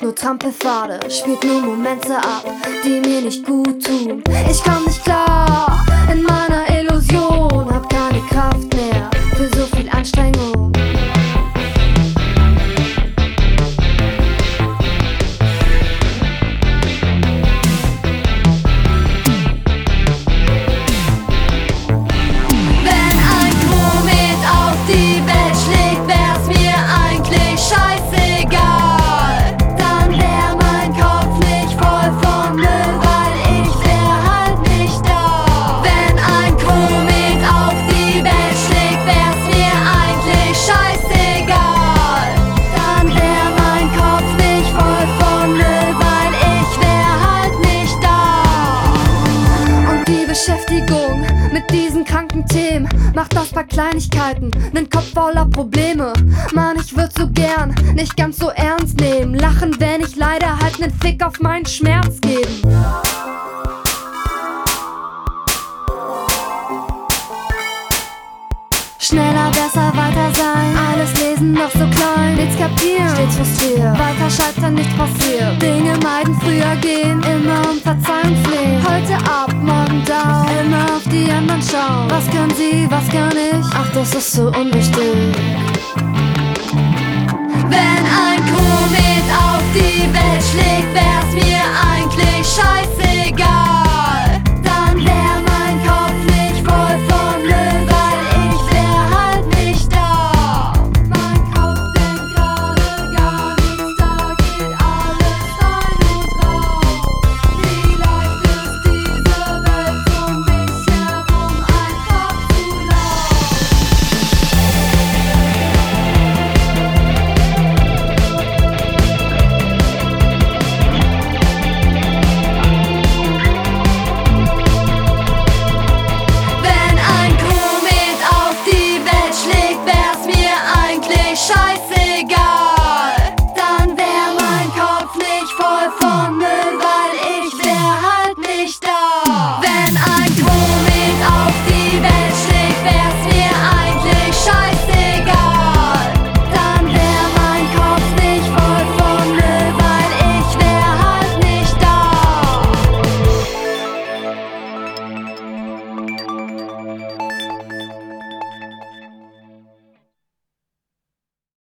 nur Trampelpfade, spielt nur Momente ab, die mir nicht gut tun. Ich komm nicht klar in meiner Illusion, hab keine Kraft mehr für so viel Anstrengung. Beschäftigung mit diesen kranken Themen macht aus paar Kleinigkeiten nen Kopf voller Probleme. Mann, ich würd so gern nicht ganz so ernst nehmen, lachen, wenn ich leider halt nen Fick auf meinen Schmerz geben. Schneller, besser, weiter sein, alles lesen, noch so klein, nichts kapieren, stets frustriert, weiter scheitern, nicht passiert, Dinge meiden, früher gehen, immer um Verzeihung flehen, heute ab, morgen down, immer auf die anderen schauen, was können sie, was kann ich, ach das ist so unwichtig.